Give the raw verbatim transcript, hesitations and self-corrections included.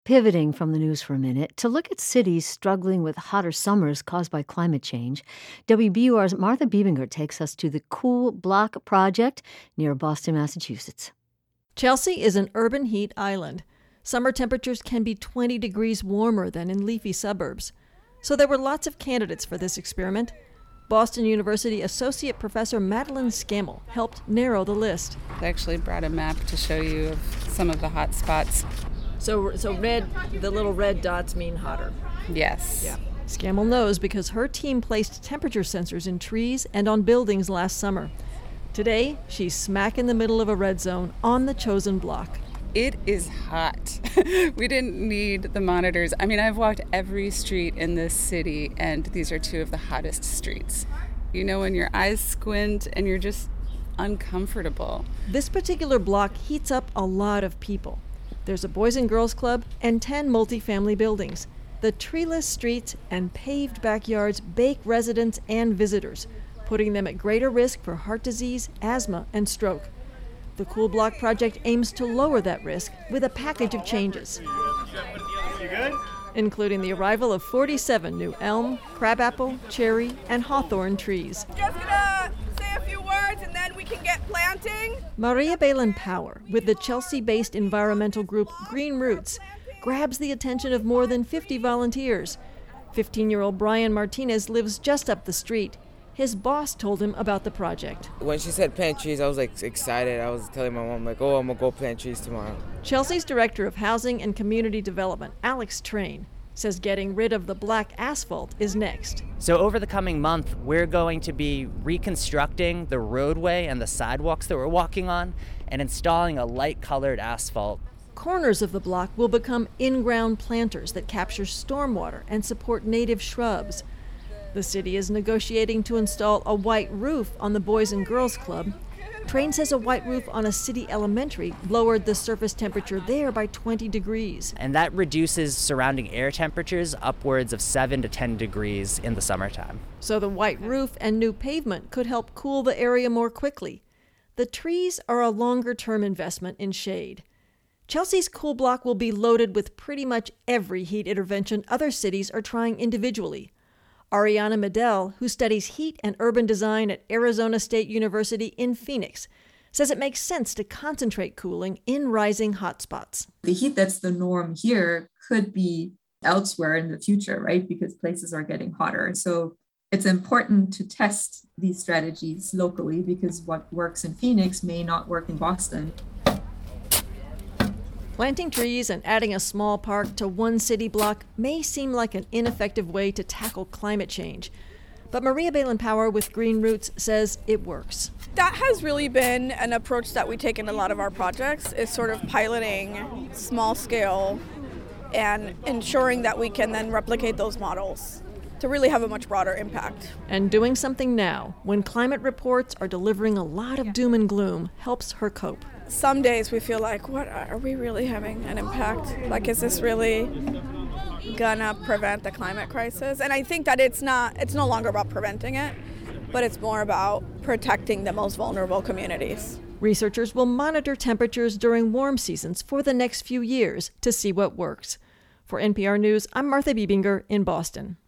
Pivoting from the news for a minute to look at cities struggling with hotter summers caused by climate change, W B U R's Martha Biebinger takes us to the Cool Block Project near Boston, Massachusetts. Chelsea is an urban heat island. Summer temperatures can be twenty degrees warmer than in leafy suburbs. So there were lots of candidates for this experiment. Boston University Associate Professor Madeline Scammell helped narrow the list. I actually brought a map to show you of some of the hot spots. So, so red, the little red dots mean hotter. Yes. Yeah. Scammell knows because her team placed temperature sensors in trees and on buildings last summer. Today, she's smack in the middle of a red zone on the chosen block. It is hot. We didn't need the monitors. I mean, I've walked every street in this city, and these are two of the hottest streets. You know, when your eyes squint and you're just uncomfortable. This particular block heats up a lot of people. There's a Boys and Girls Club and ten multifamily buildings. The treeless streets and paved backyards bake residents and visitors, putting them at greater risk for heart disease, asthma, and stroke. The Cool Block Project aims to lower that risk with a package of changes, including the arrival of forty-seven new elm, crabapple, cherry, and hawthorn trees. Just gonna say a few words and then we can get planting. Maria Balin Power, with the Chelsea-based environmental group Green Roots, grabs the attention of more than fifty volunteers. fifteen-year-old Brian Martinez lives just up the street. His boss told him about the project. When she said plant trees, I was like excited. I was telling my mom, like, oh, I'm going to go plant trees tomorrow. Chelsea's Director of Housing and Community Development, Alex Train, says getting rid of the black asphalt is next. So over the coming month, we're going to be reconstructing the roadway and the sidewalks that we're walking on and installing a light-colored asphalt. Corners of the block will become in-ground planters that capture stormwater and support native shrubs. The city is negotiating to install a white roof on the Boys and Girls Club. Train says a white roof on a city elementary lowered the surface temperature there by twenty degrees. And that reduces surrounding air temperatures upwards of seven to ten degrees in the summertime. So the white roof and new pavement could help cool the area more quickly. The trees are a longer-term investment in shade. Chelsea's Cool Block will be loaded with pretty much every heat intervention other cities are trying individually. Ariana Medell, who studies heat and urban design at Arizona State University in Phoenix, says it makes sense to concentrate cooling in rising hotspots. The heat that's the norm here could be elsewhere in the future, right? Because places are getting hotter. So it's important to test these strategies locally because what works in Phoenix may not work in Boston. Planting trees and adding a small park to one city block may seem like an ineffective way to tackle climate change. But Maria Balin Power with Green Roots says it works. That has really been an approach that we take in a lot of our projects, is sort of piloting small scale and ensuring that we can then replicate those models to really have a much broader impact. And doing something now, when climate reports are delivering a lot of doom and gloom, helps her cope. Some days we feel like, what, are we really having an impact? Like, is this really gonna prevent the climate crisis? And I think that it's not, it's no longer about preventing it, but it's more about protecting the most vulnerable communities. Researchers will monitor temperatures during warm seasons for the next few years to see what works. For N P R News, I'm Martha Biebinger in Boston.